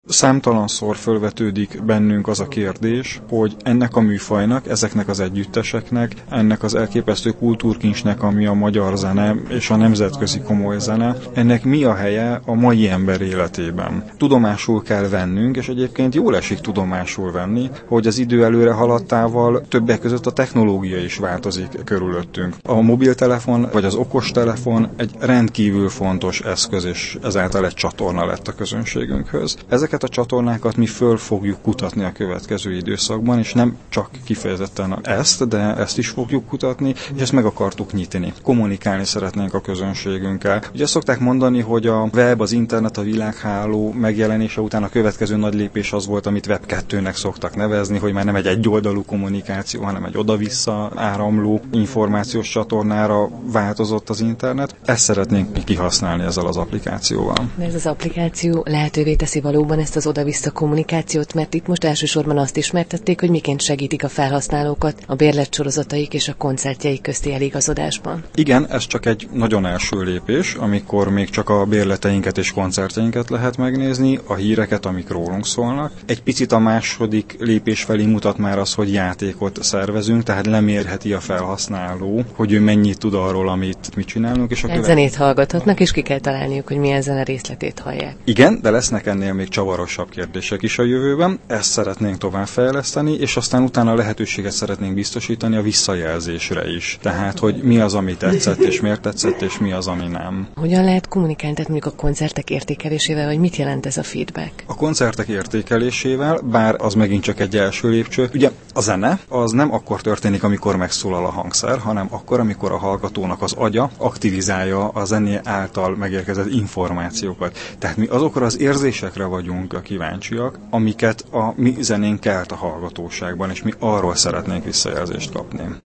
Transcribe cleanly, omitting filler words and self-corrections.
Számtalanszor fölvetődik bennünk az a kérdés, hogy ennek a műfajnak, ezeknek az együtteseknek, ennek az elképesztő kultúrkincsnek, ami a magyar zene és a nemzetközi komoly zene, ennek mi a helye a mai ember életében. Tudomásul kell vennünk, és egyébként jól esik tudomásul venni, hogy az idő előre haladtával többek között a technológia is változik körülöttünk. A mobiltelefon vagy az okostelefon egy rendkívül fontos eszköz, és ezáltal egy csatorna lett a közönségünkhöz. Ezeket a csatornákat mi föl fogjuk kutatni a következő időszakban, és nem csak kifejezetten ezt, de ezt is fogjuk kutatni, és ezt meg akartuk nyitni. Kommunikálni szeretnénk a közönségünkkel. Ugye szokták mondani, hogy a web, az internet, a világháló megjelenése után a következő nagy lépés az volt, amit Web 2-nek szoktak nevezni, hogy már nem egy egyoldalú kommunikáció, hanem egy oda-vissza áramló információs csatornára változott az internet. Ezt szeretnénk mi kihasználni ezzel az applikációval. Ez az applikáció lehetővé teszi valóban ezt az oda-vissza kommunikációt, mert itt most elsősorban azt ismertették, hogy miként segítik a felhasználókat a bérletsorozataik és a koncertjeik közti eligazodásban. Igen, ez csak egy nagyon első lépés, amikor még csak a bérleteinket és koncertjeinket lehet megnézni, a híreket, amik rólunk szólnak. Egy picit a második lépés felé mutat már az, hogy játékot szervezünk, tehát lemérheti a felhasználó, hogy ő mennyit tud arról, amit mi csinálunk. És zenét hallgathatnak, és ki kell találniuk, hogy milyen zene részletét hallják. Igen, de lesznek ennél még csavarosabb kérdések is a jövőben. Ezt szeretnénk továbbfejleszteni, és aztán utána lehetőséget szeretnénk biztosítani a visszajelzésre is. Tehát, hogy mi az, ami tetszett, és miért tetszett, és mi az, ami nem. Hogyan lehet kommunikálni, tehát mondjuk a koncertek értékelésével, vagy mit jelent ez a feedback? A koncertek értékelésével, bár az megint csak egy első lépcső, ugye a zene az nem akkor történik, amikor megszólal a hangszer, hanem akkor, amikor a hallgatónak az agya aktivizálja a zené által megérkezett információkat. Tehát mi azokra az érzésekre vagyunk kíváncsiak, amiket a mi zenénk kelt a hallgatóságban, és mi arról szeretnénk visszajelzést kapni.